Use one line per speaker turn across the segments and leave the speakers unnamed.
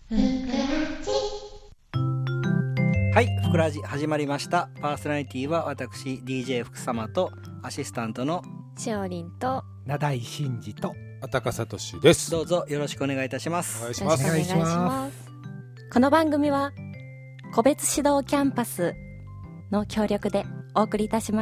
はい、ふくらじ始まりました。パーソナリティは私 DJ 福様とアシスタントの
しおりんと
名題真司と
あたかさとしです。
どうぞよろしくお願いいたします。
お願いします。
よろしくお願いします。この番組は個別指導キャンパスの協力でお送りいたします。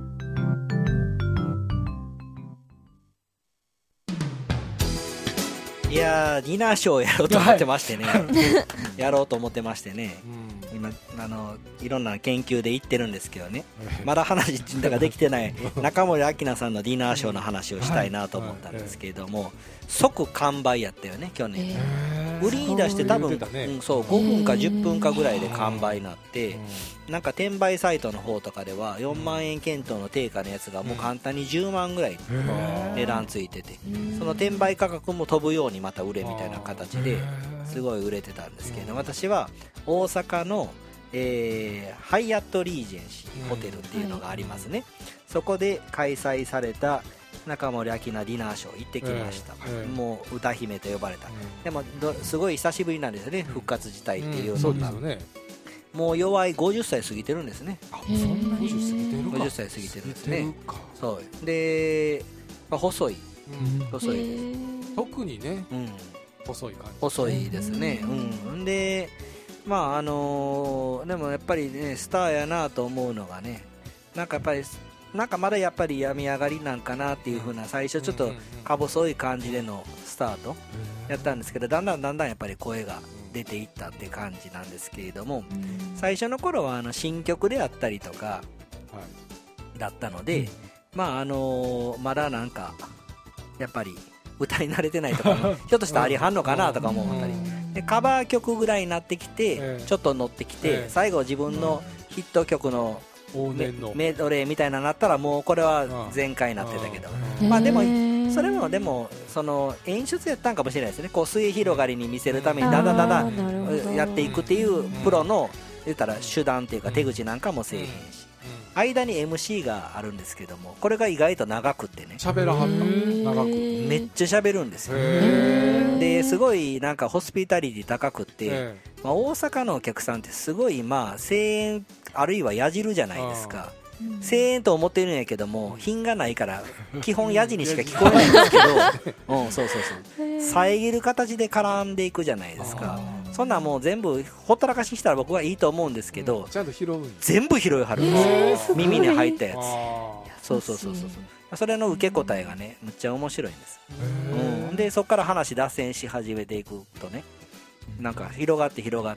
いやー、ディナーショーをやろうと思ってましてね、やろうと思ってましてね、今いろんな研究で言ってるんですけどね、まだ話だからできてない中森明菜さんのディナーショーの話をしたいなと思ったんですけれども、即完売やったよね去年。売りに出して多分、そう5分か10分かぐらいで完売になって、なんか転売サイトの方とかでは4万円検討の定価のやつがもう簡単に10万ぐらい値段ついてて、その転売価格も飛ぶようにまた売れみたいな形ですごい売れてたんですけど、私は大阪のハイアットリージェンシーホテルっていうのがありますね。そこで開催された中森明菜ディナーショー行ってきました。もう歌姫と呼ばれた。でもすごい久しぶりなんですよね、復活自体っていうのが。もう弱い50歳過ぎてるんですね。
あ、そんなに
50歳過ぎてるんですね。そうで、細いです。
特にね、細い感じ。
細いですね。で、まあでもやっぱりね、スターやなと思うのがね、なんかやっぱりなんかまだやっぱり病み上がりなんかなっていう風な、最初ちょっとか細い感じでのスタートやったんですけど、だんだんやっぱり声が出ていったって感じなんですけれども、最初の頃は新曲であったりとかだったので、まだなんかやっぱり歌い慣れてないとかもひょっとしたらありはんのかなとかも思ったりで、カバー曲ぐらいになってきてちょっと乗ってきて、最後自分のヒット曲のメドレーみたいなのなったら、もうこれは全開になってたけど、まあでもそれもでもその演出やったんかもしれないですね。こう末広がりに見せるためにだんだんやっていくっていうプロの言ったら手段っていうか手口なんかもせえへんし、間に MC があるんですけども、これが意外と長くってね、
喋らはった長く
めっちゃ喋るんですよ。ですごいなんかホスピタリティ高くって、大阪のお客さんってすごい声援あるいはやじるじゃないですか。声援と思ってるんやけども品がないから基本やじにしか聞こえないんですけどそう遮る形で絡んでいくじゃないですか。そんなんもう全部ほったらかしにしたら僕はいいと思うんですけど、
ちゃんと拾うん
全部拾いはるんですよ、耳に入ったやつ。そうそれの受け答えがね、むっちゃ面白いんです。でそこから話脱線し始めていくとね、なんか広がって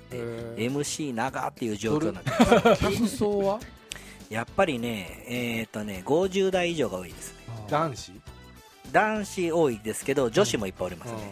MC 長っていう状況になって
客層は
やっぱりね50代以上が多いですね。男子多いですけど女子もいっぱいおりますね。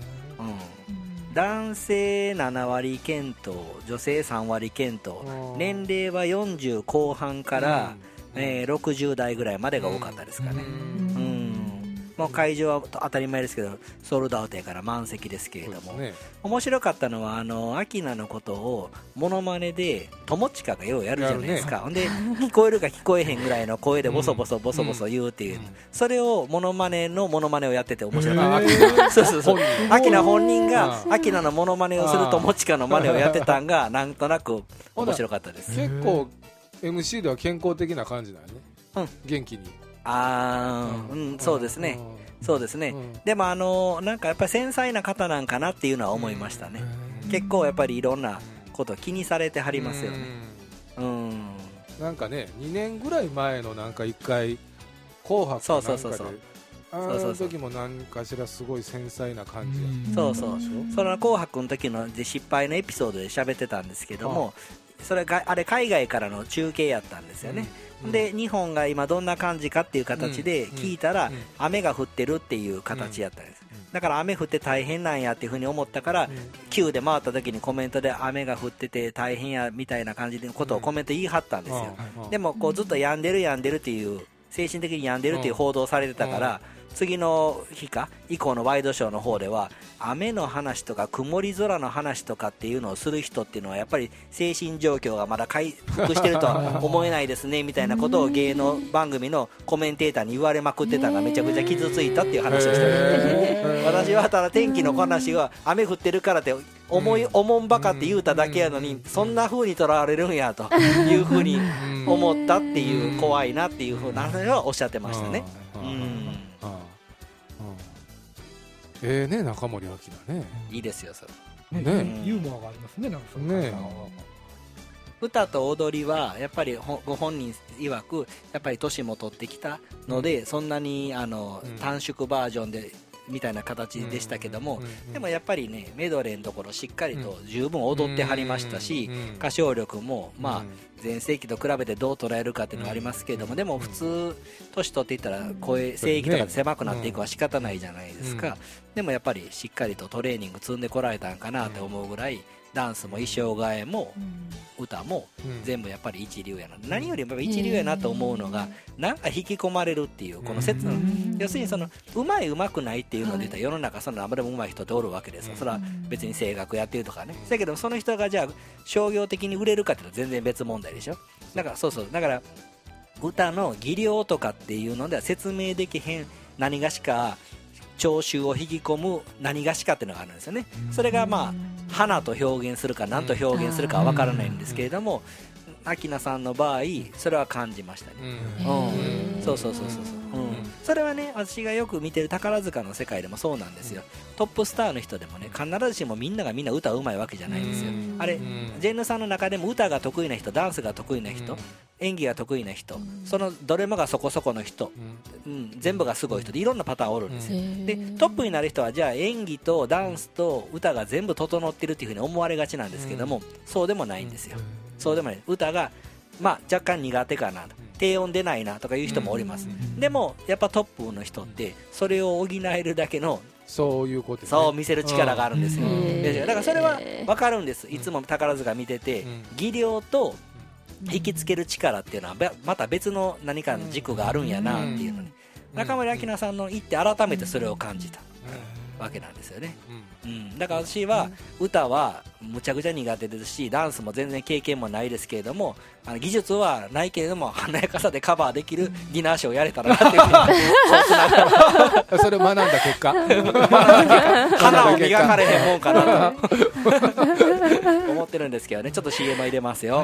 男性7割検討、女性3割検討、年齢は40後半から60代ぐらいまでが多かったですかね。もう会場は当たり前ですけどソールドアウトやから満席ですけれども、面白かったのは明菜のことをモノマネで友近がようやるじゃないですか。ほんで聞こえるか聞こえへんぐらいの声でボソボソ言うっていう、それをモノマネをやってて面白かった。そう明菜本人が明菜のモノマネをする友近の真似をやってたんがなんとなく面白かったです。
結構 MC では健康的な感じだよね。元気に。
そうですね。でもなんかやっぱり繊細な方なんかなっていうのは思いましたね。結構やっぱりいろんなこと気にされてはりますよね。
なんかね、2年ぐらい前のなんか1回紅白かなんかであの時も何かしらすごい繊細な感じ。
その紅白の時の失敗のエピソードで喋ってたんですけども、それがあれ海外からの中継やったんですよね。で日本が今どんな感じかっていう形で聞いたら、雨が降ってるっていう形やったんです。だから雨降って大変なんやっていうふうに思ったから、Q で回った時にコメントで雨が降ってて大変やみたいな感じのことをコメント言い張ったんですよ。でもこうずっと病んでるっていう、精神的に病んでるっていう報道されてたから、次の日か以降のワイドショーの方では雨の話とか曇り空の話とかっていうのをする人っていうのはやっぱり精神状況がまだ回復してるとは思えないですねみたいなことを芸能番組のコメンテーターに言われまくってたのがめちゃくちゃ傷ついたっていう話をした。私はただ天気の話は雨降ってるからっておもんばかって言うただけやのに、そんな風にとらわれるんやという風に思ったっていう、怖いなっていう風な話はおっしゃってましたね。
ね、中森明菜ね、
いいですよそ
れね、ユーモアがありますね、なんかそのね。
歌と踊りはやっぱりご本人曰くやっぱり年も取ってきたので、そんなに短縮バージョンでみたいな形でしたけども、でもやっぱりね、メドレーのところしっかりと十分踊ってはりましたし、歌唱力もまあ前世紀と比べてどう捉えるかっていうのはありますけれども、でも普通年取っていったら声域とか狭くなっていくのは仕方ないじゃないですか。でもやっぱりしっかりとトレーニング積んでこられたんかなって思うぐらい、ダンスも衣装替えも歌も全部やっぱり一流やな。何よりも一流やなと思うのが、なんか引き込まれるっていうこの説の、要するにそのうまいうまくないっていうので言ったら、世の中そんなあまりもうまい人っておるわけですよ。それは別に声楽やってるとかね。だけどその人がじゃあ商業的に売れるかっていうのは全然別問題でしょ。だからだから歌の技量とかっていうのでは説明できへん何がしか聴衆を引き込む何がしかっていうのがあるんですよね。それがまあ花と表現するか何と表現するかは分からないんですけれども、明菜さんの場合それは感じましたね。そうそれはね、私がよく見てる宝塚の世界でもそうなんですよ。トップスターの人でもね、必ずしもみんながみんな歌うまいわけじゃないんですよ。あれジェンヌさんの中でも歌が得意な人、ダンスが得意な人、演技が得意な人、そのどれもがそこそこの人、全部がすごい人でいろんなパターンおるんですよ。でトップになる人はじゃあ演技とダンスと歌が全部整ってるっていうふうに思われがちなんですけども、そうでもないんですよ。そうでもない。歌がまあ若干苦手かな、低音出ないなとかいう人もおります。でもやっぱトップの人ってそれを補えるだけの
そういうこと、ね、
そう見せる力があるんですよ。だからそれは分かるんです。いつも宝塚見てて、技量と引きつける力っていうのはまた別の何かの軸があるんやなっていうのに、中森明菜さんの言って改めてそれを感じたわけなんですよね。だから私は歌はむちゃくちゃ苦手ですし、ダンスも全然経験もないですけれども、技術はないけれども華やかさでカバーできるディナーショーをやれたらなっていうふうに
それを学んだ結果
花を磨かれへんもんかなと思ってるんですけどね。ちょっと CM 入れますよ。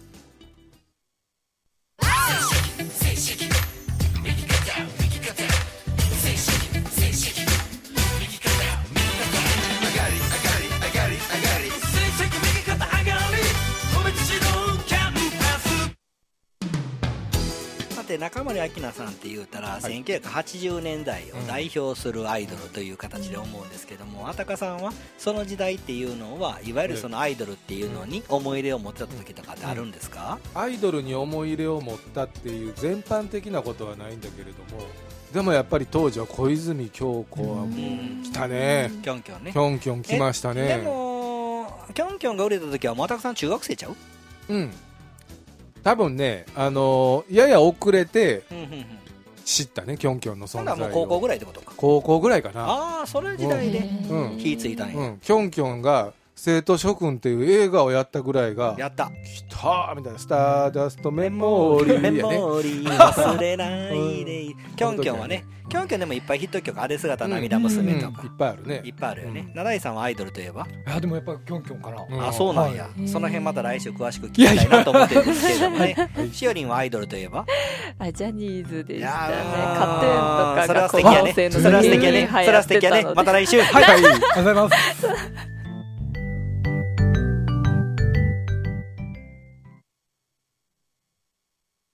中森明菜さんって言うたら、1980年代を代表するアイドルという形で思うんですけども、あたかさんはその時代っていうのはいわゆるそのアイドルっていうのに思い入れを持ってた時とかってあるんですか？
アイドルに思い入れを持ったっていう全般的なことはないんだけれども、でもやっぱり当時は小泉今日子はもう来たね。
キョンキョンね。
キョンキョン来ましたね。
でもキョンキョンが売れた時はもうあたかさん中学生ちゃう？
多分ね、やや遅れて知ったね、キョンキョンの存在を。
もう高校ぐらいってことか。
高校ぐらいかな。
ああ、その時代で火ついたんや。
キョンキョンが生徒諸君っていう映画をやったぐらいが、
やった
来たーみたいな、スターダストメモリーやね。
メモリー忘れないでいい。キョンキョンはね、キョンキョンでもいっぱいヒット曲、あれ姿涙娘とか
いっぱいあるね。
いっぱいあるよね。ナダイさんはアイドルといえば？
いやでもやっぱキョンキョンかな。
あ、そうなんや。その辺また来週詳しく聞きたいなと思ってるんですけれどもね。しおりんはアイドルといえば？
ジャニーズでしたね。カトゥーンとか
が高校生の時に流行ってたので。それは素敵やね。また来週。
はい、ありがとうございます。